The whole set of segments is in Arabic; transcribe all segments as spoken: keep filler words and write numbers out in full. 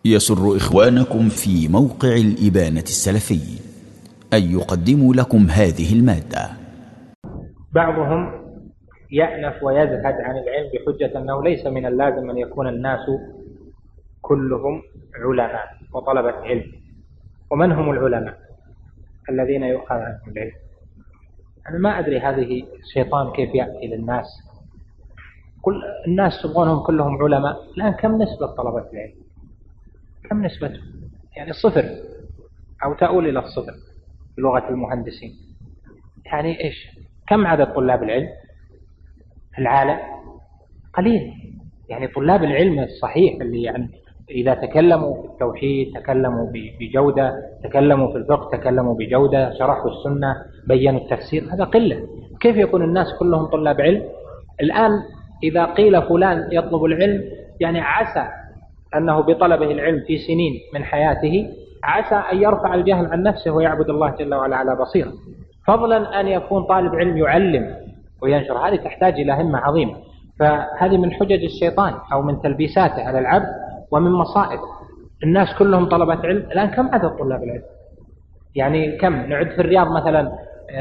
يسر إخوانكم في موقع الإبانة السلفي أن يقدموا لكم هذه المادة. بعضهم يأنف ويزهد عن العلم بحجة أنه ليس من اللازم أن يكون الناس كلهم علماء وطلبة علم. ومن هم العلماء الذين يؤخذ عنهم العلم؟ أنا ما أدري هذه الشيطان كيف يأتي للناس. كل الناس تبغونهم كلهم علماء، الآن كم نسبة طلبة العلم؟ كم نسبته؟ يعني صفر أو تؤول إلى الصفر بلغة المهندسين. يعني إيش؟ كم عدد طلاب العلم في العالم؟ قليل. يعني طلاب العلم الصحيح اللي يعني إذا تكلموا في التوحيد تكلموا بجودة، تكلموا في الفقه تكلموا بجودة، شرحوا السنة بيّنوا التفسير، هذا قلة. كيف يكون الناس كلهم طلاب علم؟ الآن إذا قيل فلان يطلب العلم، يعني عسى أنه بطلبه العلم في سنين من حياته عسى أن يرفع الجهل عن نفسه ويعبد الله جل وعلا على بصيرة، فضلا أن يكون طالب علم يعلم وينشر. هذه تحتاج إلى همة عظيمة. فهذه من حجج الشيطان أو من تلبيساته على العبد ومن مصائب. الناس كلهم طلبة علم، الآن كم عدد طلاب العلم؟ يعني كم نعد في الرياض مثلا؟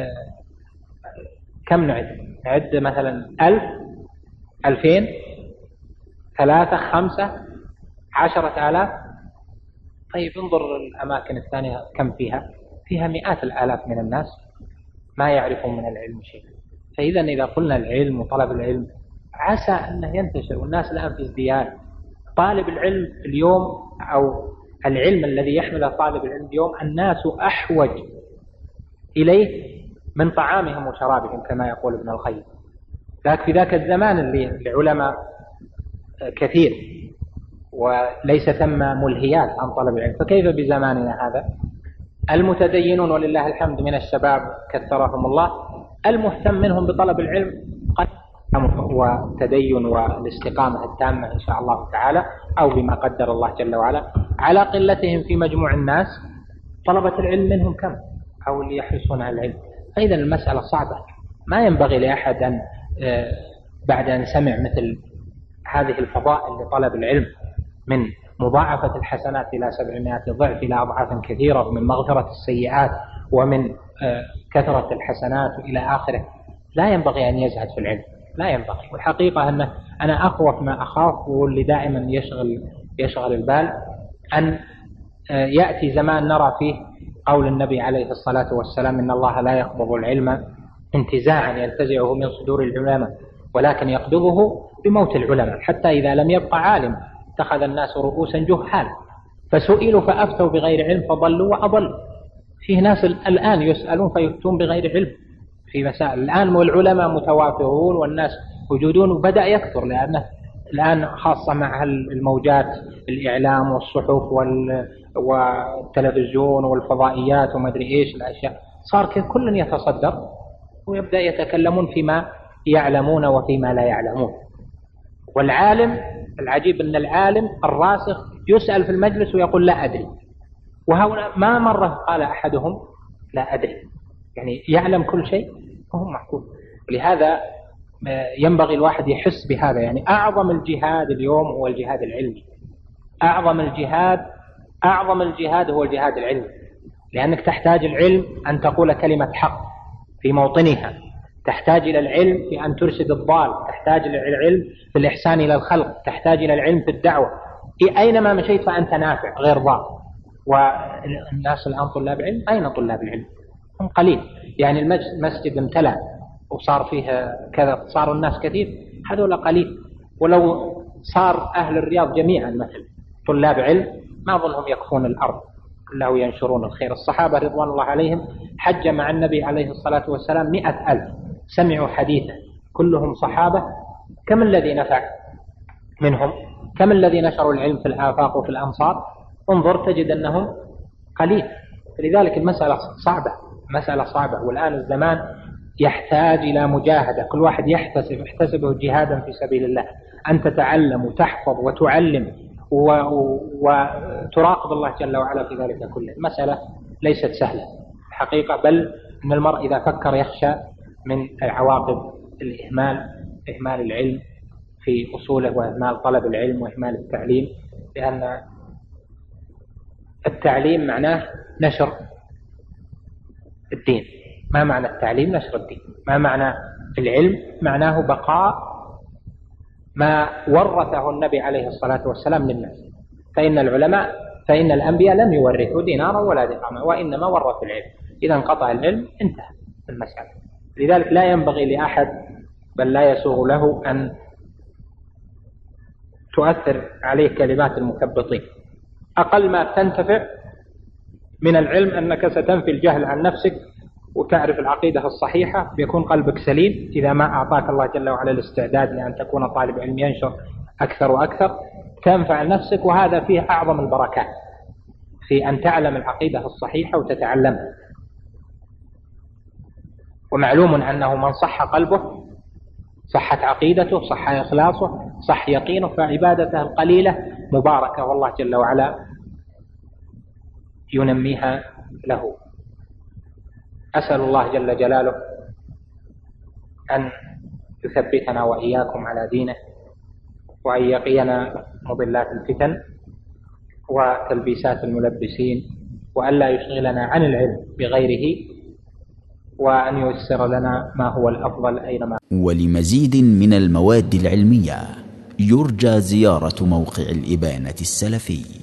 كم نعد؟ نعد مثلا ألف، ألفين، ثلاثة، خمسة، عشرة آلاف. طيب انظر الأماكن الثانية كم فيها؟ فيها مئات الآلاف من الناس ما يعرفون من العلم شيء. فإذا إذا قلنا العلم وطلب العلم عسى أنه ينتشر، والناس الآن في ازدياد. طالب العلم اليوم أو العلم الذي يحمله طالب العلم اليوم الناس أحوج إليه من طعامهم وشرابهم كما يقول ابن القيم. ذاك في ذاك الزمان اللي العلماء كثير وليس ثم ملهيات عن طلب العلم، فكيف بزماننا هذا؟ المتدينون ولله الحمد من الشباب كثرهم الله، المهتم منهم بطلب العلم قد هو تدين والاستقامة التامة إن شاء الله تعالى، أو بما قدر الله جل وعلا. على قلتهم في مجموع الناس طلبة العلم منهم كم؟ أو اللي يحرصون على العلم. فإذا المسألة صعبة. ما ينبغي لأحد أن بعد أن سمع مثل هذه الفضائل لطلب العلم من مضاعفة الحسنات إلى سبعمائة ضعف إلى أضعاف كثيرة، ومن مغفرة السيئات ومن كثرة الحسنات إلى آخره، لا ينبغي أن يزهد في العلم، لا ينبغي. والحقيقة أن أنا أخوف ما أخاف واللي دائما يشغل يشغل البال أن يأتي زمان نرى فيه قول النبي عليه الصلاة والسلام: إن الله لا يقبض العلم انتزاعا ينتزعه من صدور العلماء ولكن يقبضه بموت العلماء، حتى إذا لم يبقى عالم اتخذ الناس رؤوسا جهال فسئلوا فأفتوا بغير علم فضلوا وأضلوا. فيه ناس الآن يسألون فيفتون بغير علم في مسائل الآن، والعلماء متوافرون والناس وجودون، وبدأ يكثر لأنه الآن خاصة مع الموجات الإعلام والصحف والتلفزيون والفضائيات وما أدري إيش الأشياء، صار كل يتصدر ويبدأ يتكلمون فيما يعلمون وفيما لا يعلمون. والعالم العجيب أن العالم الراسخ يسأل في المجلس ويقول لا أدري، وهؤلاء ما مرة قال أحدهم لا أدري. يعني يعلم كل شيء وهو معقول. ولهذا ينبغي الواحد يحس بهذا. يعني أعظم الجهاد اليوم هو الجهاد العلمي. أعظم الجهاد أعظم الجهاد هو الجهاد العلمي، لأنك تحتاج العلم أن تقول كلمة حق في موطنها، تحتاج إلى العلم في أن ترشد الضال، تحتاج إلى العلم في الإحسان إلى الخلق، تحتاج إلى العلم في الدعوة. أينما مشيت فأنت نافع غير ضار. والناس الآن طلاب علم، أين طلاب العلم؟ هم قليل. يعني المسجد امتلأ وصار فيه كذا، صار الناس كثير، هذول قليل. ولو صار أهل الرياض جميعا مثل طلاب علم ما أظنهم يكفون الأرض كله ينشرون الخير. الصحابة رضوان الله عليهم حج مع النبي عليه الصلاة والسلام مئة ألف سمعوا حديثا كلهم صحابة. كم الذي نفع منهم؟ كم الذي نشروا العلم في الآفاق وفي الأمصار؟ انظر تجد أنهم قليل. لذلك المسألة صعبة، مسألة صعبة. والآن الزمان يحتاج إلى مجاهدة، كل واحد يحتسب يحتسبه جهادا في سبيل الله، أن تتعلم وتحفظ وتعلم وتراقب الله جل وعلا في ذلك كله. المسألة ليست سهلة الحقيقة، بل أن المرء إذا فكر يخشى من عواقب الإهمال، إهمال العلم في أصوله، وإهمال طلب العلم، وإهمال التعليم. لأن التعليم معناه نشر الدين. ما معنى التعليم؟ نشر الدين. ما معنى العلم؟ معناه بقاء ما ورثه النبي عليه الصلاة والسلام للناس. فإن العلماء فإن الأنبياء لم يورثوا دينارا ولا درهما، وإنما ورثوا العلم. إذا انقطع العلم انتهى المسألة. لذلك لا ينبغي لأحد، بل لا يسوغ له، أن تؤثر عليه كلمات المكبطين. أقل ما تنتفع من العلم أنك ستنفي الجهل عن نفسك وتعرف العقيدة الصحيحة، بيكون قلبك سليم. إذا ما أعطاك الله جل وعلا الاستعداد لأن تكون طالب علم ينشر أكثر وأكثر، تنفع نفسك، وهذا فيه أعظم البركات في أن تعلم العقيدة الصحيحة وتتعلمها. ومعلوم أنه من صح قلبه صحت عقيدته، صح إخلاصه، صح يقينه، فعبادته القليلة مباركة، والله جل وعلا ينميها له. أسأل الله جل جلاله أن يثبتنا وإياكم على دينه، وأن يقينا مضلات الفتن وتلبيسات الملبسين، وأن لا يشغلنا عن العلم بغيره، وأن ييسر لنا ما هو الأفضل أينما. ولمزيد من المواد العلمية يرجى زيارة موقع الإبانة السلفي.